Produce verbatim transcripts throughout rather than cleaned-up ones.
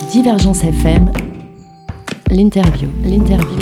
Divergence F M, l'interview, l'interview.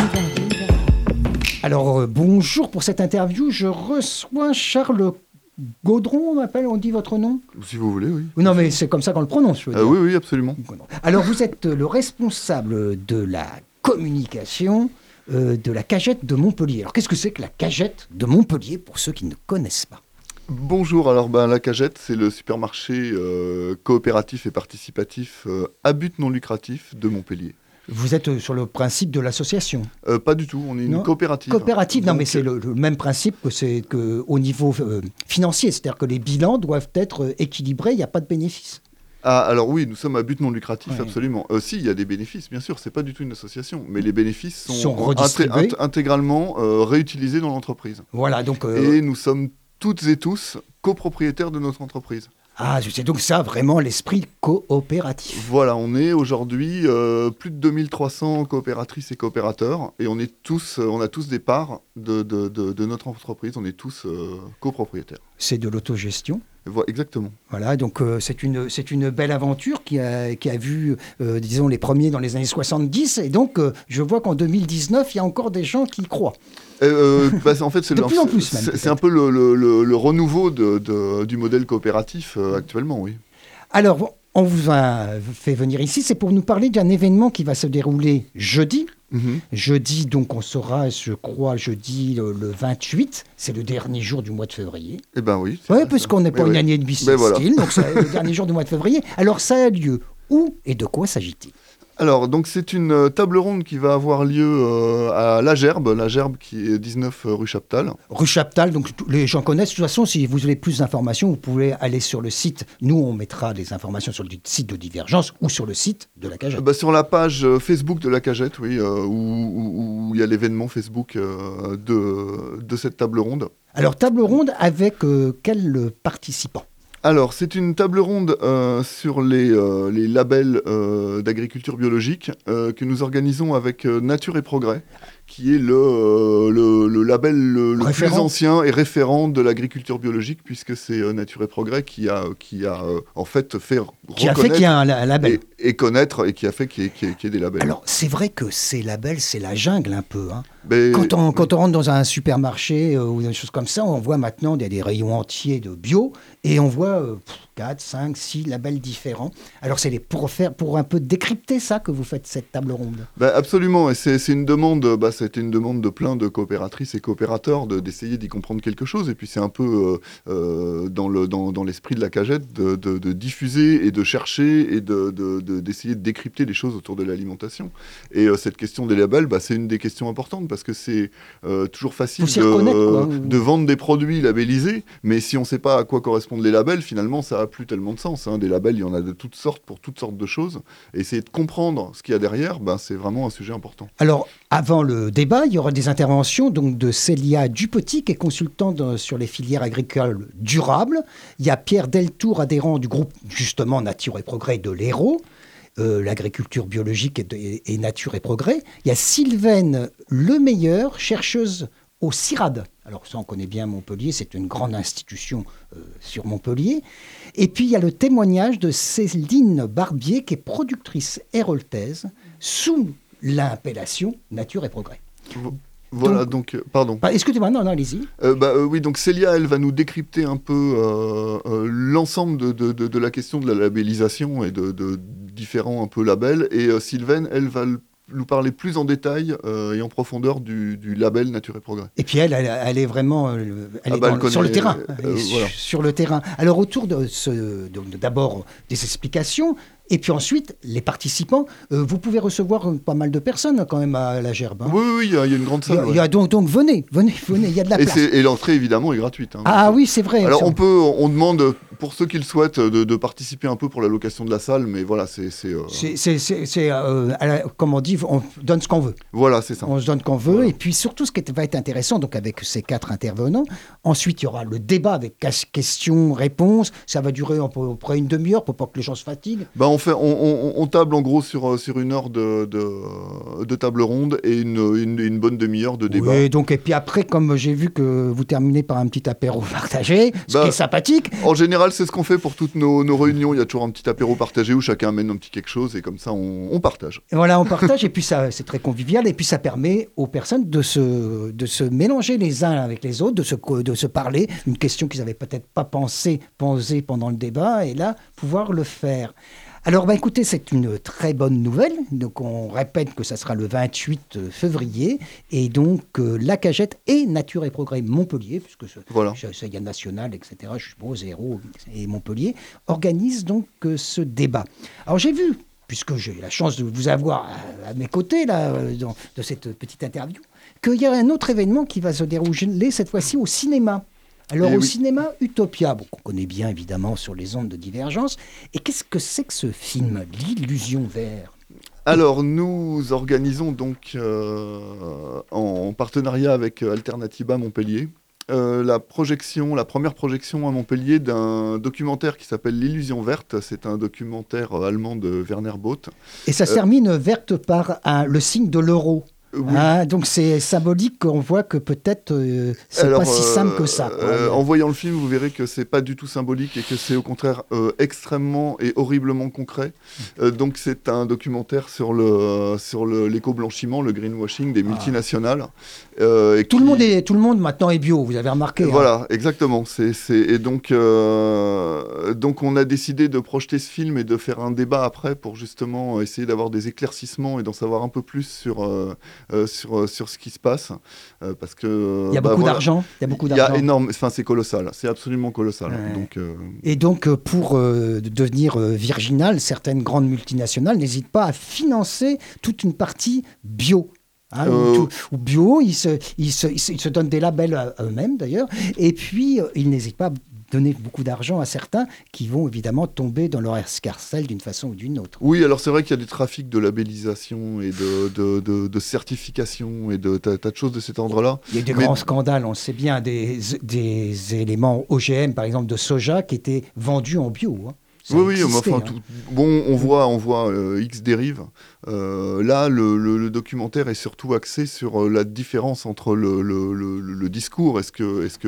Alors, euh, bonjour pour cette interview. Je reçois Charles Gaudron, on m'appelle, on dit votre nom ? Si vous voulez, oui. Non, mais c'est comme ça qu'on le prononce, je veux Euh, dire. oui, oui, absolument. Alors, vous êtes le responsable de la communication euh, de la Cagette de Montpellier. Alors, qu'est-ce que c'est que la Cagette de Montpellier, pour ceux qui ne connaissent pas ? Bonjour, alors ben, la Cagette, c'est le supermarché euh, coopératif et participatif euh, à but non lucratif de Montpellier. Vous êtes sur le principe de l'association ? Euh, pas du tout, on est une Non. coopérative. Coopérative, non, Donc, mais c'est le, le même principe que c'est que au niveau euh, financier, c'est-à-dire que les bilans doivent être équilibrés, il n'y a pas de bénéfices. Ah, alors oui, nous sommes à but non lucratif, Ouais. absolument. Euh, si, il y a des bénéfices, bien sûr, c'est pas du tout une association, mais les bénéfices sont, Sont redistribués. inté- int- intégralement euh, réutilisés dans l'entreprise. Voilà, donc... euh, Et nous sommes toutes et tous copropriétaires de notre entreprise. Ah, c'est donc ça, vraiment, l'esprit coopératif. Voilà, on est aujourd'hui euh, plus de deux mille trois cents coopératrices et coopérateurs, et on est tous, euh, on a tous des parts de, de, de, de notre entreprise, on est tous euh, copropriétaires. C'est de l'autogestion. Voilà, exactement. Voilà, donc euh, c'est une, c'est une belle aventure qui a, qui a vu, euh, disons, les premiers dans les années soixante-dix. Et donc, euh, je vois qu'en deux mille dix-neuf, il y a encore des gens qui y croient. Euh, bah, en fait, c'est, De le, plus en plus, même, c'est, peut-être. c'est un peu le, le, le, le renouveau de, de, du modèle coopératif euh, actuellement, oui. Alors, bon, on vous a fait venir ici, c'est pour nous parler d'un événement qui va se dérouler jeudi. Mm-hmm. Jeudi, donc, on sera, je crois, jeudi le, le vingt-huit. C'est le dernier jour du mois de février. Eh ben oui. Oui, vrai, puisqu'on n'est ça. pas Mais une oui. année de Ben bissextile, voilà. donc c'est le dernier jour du mois de février. Alors, ça a lieu où et de quoi s'agit-il ? Alors, donc c'est une euh, table ronde qui va avoir lieu euh, à La Gerbe, La Gerbe qui est dix-neuf rue Chaptal. Rue Chaptal, donc tous les gens connaissent. De toute façon, si vous voulez plus d'informations, vous pouvez aller sur le site. Nous, on mettra les informations sur le site de Divergence ou sur le site de la Cagette. Bah, sur la page euh, Facebook de la Cagette, oui, euh, où, où- où il y a l'événement Facebook euh, de, de cette table ronde. Alors, table ronde avec euh, quels participants ? Alors, c'est une table ronde euh, sur les, euh, les labels euh, d'agriculture biologique euh, que nous organisons avec euh, Nature et Progrès, qui est le, euh, le, le label le, le plus Référent. ancien et référent de l'agriculture biologique, puisque c'est euh, Nature et Progrès qui a, qui a euh, en fait fait Qui a fait reconnaître qu'il y a un, un label. et, et connaître, et qui a fait qu'il y ait, qu'il y ait- qu'il y ait des labels. Alors, c'est vrai que ces labels, c'est la jungle un peu. Hein. Mais- Quand, on, quand on rentre dans un supermarché euh, ou des choses comme ça, on voit maintenant des, des rayons entiers de bio et on voit euh, quatre, cinq, six labels différents. Alors, c'est les, pour, faire, pour un peu décrypter ça que vous faites cette table ronde. Bah, absolument, et c'est, c'est une demande, bah, c'était une demande de plein de coopératrices et coopérateurs de, d'essayer d'y comprendre quelque chose, et puis c'est un peu euh, euh, dans, le, dans, dans l'esprit de la Cagette de, de, de diffuser et de chercher et de, de, de- d'essayer de décrypter les choses autour de l'alimentation. Et euh, cette question des labels, bah, c'est une des questions importantes, parce que c'est euh, toujours facile Faut s'y de, reconnaître, quoi. de vendre des produits labellisés, mais si on ne sait pas à quoi correspondent les labels, finalement ça n'a plus tellement de sens, hein. Des labels, il y en a de toutes sortes pour toutes sortes de choses, et essayer de comprendre ce qu'il y a derrière, bah, c'est vraiment un sujet important. Alors, avant le débat, il y aura des interventions donc, de Célia Dupetit, qui est consultante euh, sur les filières agricoles durables. Il y a Pierre Deltour, adhérent du groupe justement Nature et Progrès de l'Hérault, euh, l'agriculture biologique et, de- et- et Nature et Progrès. Il y a Sylvaine Lemeilleur, chercheuse au CIRAD. Alors ça, on connaît bien Montpellier, c'est une grande institution euh, sur Montpellier. Et puis, il y a le témoignage de Céline Barbier, qui est productrice héroltaise, sous l'appellation Nature et Progrès. Voilà, donc, euh, pardon. Ah, excusez-moi, non, non, allez-y. Euh, bah, euh, oui, donc Célia, elle va nous décrypter un peu euh, euh, l'ensemble de, de, de, de la question de la labellisation et de, de différents un peu labels. Et euh, Sylvaine, elle va l- nous parler plus en détail euh, et en profondeur du, du label Nature et Progrès. Et puis elle, elle, elle est vraiment euh, elle Ah est bah, dans- elle connaît, sur le terrain. euh, Elle est su- voilà. Sur le terrain. Alors autour de ce, de- d'abord des explications, et puis ensuite les participants. Euh, vous pouvez recevoir euh, pas mal de personnes quand même à la Gerbe. Hein. Oui, oui, il y, a il y a une grande Il y salle. a, ouais. il y a donc, donc venez, venez, venez, il y a de la et, place. c'est- et l'entrée, évidemment, est gratuite. hein. Ah oui, c'est vrai. Alors ça. on peut, on demande pour ceux qui le souhaitent de, de participer un peu pour la location de la salle, mais voilà, c'est, c'est, euh, C'est, c'est, c'est, c'est, euh, à la- comme on dit, on donne ce qu'on veut. voilà, c'est ça. On se donne qu'on veut. Voilà. Et puis surtout, ce qui va être intéressant, donc avec ces quatre intervenants, ensuite il y aura le débat avec cas- questions, réponses. Ça va durer à peu près une demi-heure pour pas que les gens se fatiguent. Bah on, fait, on, on, on table en gros sur, sur une heure de, de, de table ronde et une, une, une bonne demi-heure de débat. Oui, donc, et puis après, comme j'ai vu que vous terminez par un petit apéro partagé, ce Bah, qui est sympathique. En général, général, c'est ce qu'on fait pour toutes nos, nos réunions. Il y a toujours un petit apéro partagé où chacun amène un petit quelque chose et comme ça, on, on partage. Et voilà, on partage et puis ça, c'est très convivial et puis ça permet aux personnes de se, de se mélanger les uns avec les autres, de se, de se parler. Une question qu'ils n'avaient peut-être pas pensé, posée pendant le débat et là, pouvoir le faire. Alors, bah, écoutez, c'est une très bonne nouvelle. Donc, on répète que ça sera le vingt-huit février. Et donc, euh, la Cagette et Nature et Progrès Montpellier, puisque ce, Voilà. ça, il y a National, et cetera, je suppose, Hérault et Montpellier, organisent donc euh, ce débat. Alors, j'ai vu, puisque j'ai la chance de vous avoir à, à mes côtés, là, euh, dans, de cette petite interview, qu'il y a un autre événement qui va se dérouler cette fois-ci au cinéma. Alors, Et au oui. cinéma, Utopia, bon, qu'on connaît bien évidemment sur les ondes de Divergence. Et qu'est-ce que c'est que ce film, L'Illusion Vert ? Alors, nous organisons donc, euh, en partenariat avec Alternatiba Montpellier, euh, la projection, la première projection à Montpellier d'un documentaire qui s'appelle L'Illusion Verte. C'est un documentaire allemand de Werner Both. Et ça se termine verte par un- le signe de l'euro. Oui. Ah, donc c'est symbolique qu'on voit que peut-être euh, c'est Alors, pas si simple que euh, ça. quoi. euh, en voyant le film, vous verrez que c'est pas du tout symbolique et que c'est au contraire euh, extrêmement et horriblement concret. Euh, donc c'est un documentaire sur le sur le, l'éco-blanchiment, le greenwashing des multinationales. Euh, et Tout, qui- le monde est, tout le monde maintenant est bio, vous avez remarqué. hein. Voilà, exactement. C'est, c'est... Et donc, euh, donc, on a décidé de projeter ce film et de faire un débat après pour justement essayer d'avoir des éclaircissements et d'en savoir un peu plus sur, euh, euh, sur, sur ce qui se passe. Euh, parce que, Il y a bah, beaucoup voilà. d'argent. Il y a beaucoup Il y d'argent. a énorme, enfin, c'est colossal. C'est absolument colossal. Ouais. Donc, euh, Et donc, euh, pour euh, devenir euh, virginal, certaines grandes multinationales n'hésitent pas à financer toute une partie bio. Hein, Euh, ou, tout- ou bio, ils se, ils, se, ils se- ils se donnent des labels à eux-mêmes d'ailleurs, et puis euh, ils n'hésitent pas à donner beaucoup d'argent à certains qui vont évidemment tomber dans leur escarcelle d'une façon ou d'une autre. Oui, alors c'est vrai qu'il y a des trafics de labellisation et de, de, de, de certification et de tas, tas de choses de cet ordre-là. Il y a eu des Mais- grands scandales, on sait bien, des, des éléments O G M, par exemple de soja, qui étaient vendus en bio. hein. Ça Oui, oui, mais existait, enfin, hein. tout- bon, on voit, on voit euh, X dérives. Euh, là, le, le- le documentaire est surtout axé sur euh, la différence entre le, le- le- le discours. Est-ce que, est-ce que,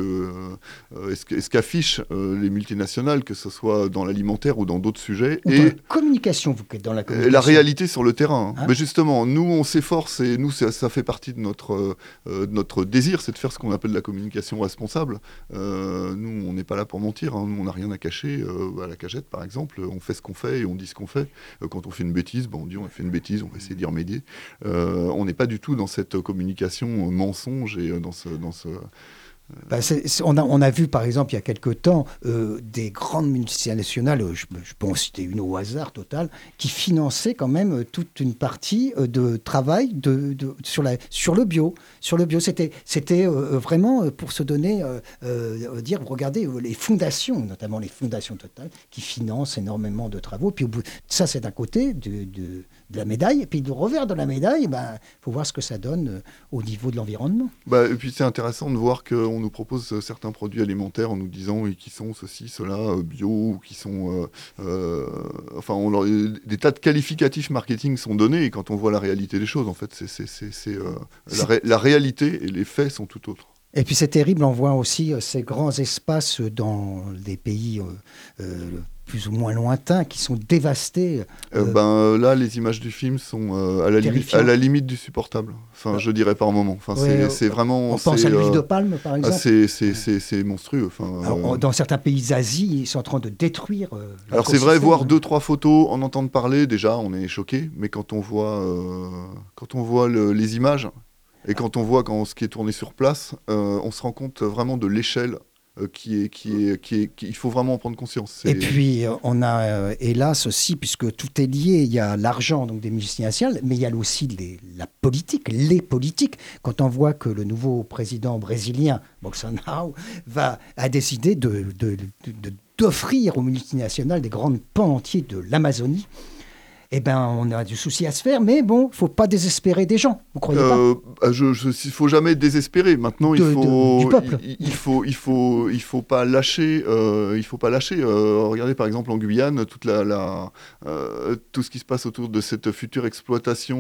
euh, est-ce que- est-ce qu'affichent euh, les multinationales, que ce soit dans l'alimentaire ou dans d'autres sujets, Ou dans et la communication, vous qui êtes dans la et communication. la réalité sur le terrain. Hein Mais justement, nous, on s'efforce et nous, ça, ça fait partie de notre, euh, de notre désir, c'est de faire ce qu'on appelle la communication responsable. Euh, nous, on n'est pas là pour mentir. hein. Nous, on n'a rien à cacher. Euh, à la Cagette, par exemple, on fait ce qu'on fait et on dit ce qu'on fait. Euh, quand on fait une bêtise, bon, on dit on a fait une bêtise, on va essayer d'y remédier. Euh, on n'est pas du tout dans cette communication euh, mensonge et euh, dans ce... Dans ce Ben, c'est- c'est- on, a, on a vu, par exemple, il y a quelque temps, euh, des grandes multinationales, euh, je, je peux en citer une au hasard total, qui finançaient quand même euh, toute une partie euh, de travail de, de- sur, la, sur le bio. Sur le bio, c'était, c'était euh, vraiment euh, pour se donner, euh, euh, dire, regardez, euh, les fondations, notamment les fondations Total, qui financent énormément de travaux. Puis au bout, ça, c'est d'un côté de, de- de la médaille. Et puis du revers de la médaille, il ben, faut voir ce que ça donne euh, au niveau de l'environnement. Bah, et puis c'est intéressant de voir qu'on nous propose euh, certains produits alimentaires en nous disant oui, qui sont ceci, cela, euh, bio, ou qui sont... euh, euh, enfin, on leur- des tas de qualificatifs marketing sont donnés, et quand on voit la réalité des choses, en fait, c'est, c'est, c'est, c'est, euh, la, ré- la réalité et les faits sont tout autres. Et puis c'est terrible, on voit aussi euh, ces grands espaces dans des pays euh, euh, plus ou moins lointains qui sont dévastés. Euh, Euh, ben, euh, là, les images du film sont euh, à, la limite, Terrifiant. à la limite du supportable. Enfin, Ah. je dirais par moment. Enfin, Ouais, c'est, euh, c'est vraiment... on pense c'est, à l'huile euh, de palme, par ah, exemple. c'est, c'est, c'est, c'est monstrueux. Enfin, Alors, euh, en- dans certains pays d'Asie, ils sont en train de détruire. euh, Alors c'est vrai, l'écosystème, voir hein. deux, trois photos, en entendre parler, déjà, on est choqué. Mais quand on voit, euh, quand on voit le- les images, et quand on voit quand, ce qui est tourné sur place, euh, on se rend compte vraiment de l'échelle euh, qui est, qui est, qui est, qui- il faut vraiment en prendre conscience. C'est- Et puis, euh, on a, euh, hélas aussi, puisque tout est lié, il y a l'argent donc des multinationales, mais il y a aussi les- la politique, les politiques. Quand on voit que le nouveau président brésilien, Bolsonaro, va, a décidé de, de- de- de- d'offrir aux multinationales des grands pans entiers de l'Amazonie, eh ben, on a du souci à se faire, mais bon, il ne faut pas désespérer des gens, vous croyez pas? Euh, bah, je, je, il faut jamais désespérer. Maintenant, De- il de- faut, du peuple. il, il faut, il faut, il faut pas lâcher. Euh, il faut pas lâcher. Euh, regardez par exemple en Guyane, toute la, la, euh, tout ce qui se passe autour de cette future exploitation euh,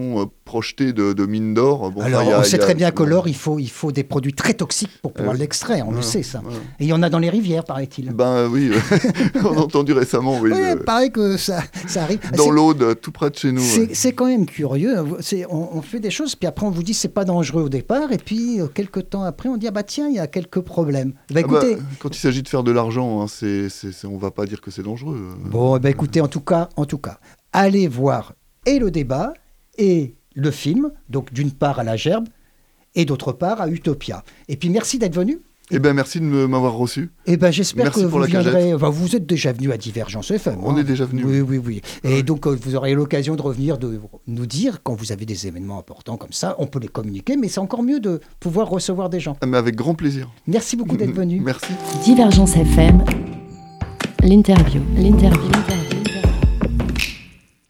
projeté de, de mines d'or. Bon, Alors, enfin, y a, on sait y a, très bien que bon, l'or, il faut, il faut des produits très toxiques pour pouvoir Euh, l'extraire, on ouais, le sait ça. ouais. Et il y en a dans les rivières, paraît-il. Ben oui, on a entendu récemment, oui, Oui, de- pareil que ça, ça arrive. dans C'est- l'Aude, tout près de chez nous. C'est ouais. c'est quand même curieux. C'est- On, on fait des choses, puis après on vous dit c'est pas dangereux au départ, et puis euh, quelques temps après on dit ah bah tiens il y a quelques problèmes. Bah, Ah bah, écoutez, quand il s'agit de faire de l'argent, hein, c'est, c'est, c'est- on va pas dire que c'est dangereux. bon bah écoutez en tout cas, en tout cas, allez voir et le débat et le film. Donc d'une part à la Gerbe et d'autre part à Utopia. Et puis merci d'être venu. Eh ben merci de me- m'avoir reçu. Et ben j'espère Merci que pour vous la viendrez. Enfin, vous êtes déjà venu à Divergence F M. On hein. est déjà venu, Oui, oui. oui, oui. Et donc euh, vous aurez l'occasion de revenir, de nous dire quand vous avez des événements importants comme ça. On peut les communiquer, mais c'est encore mieux de pouvoir recevoir des gens. Ah, mais avec grand plaisir. Merci beaucoup d'être venu. Merci. Divergence F M, l'interview, l'interview, l'interview.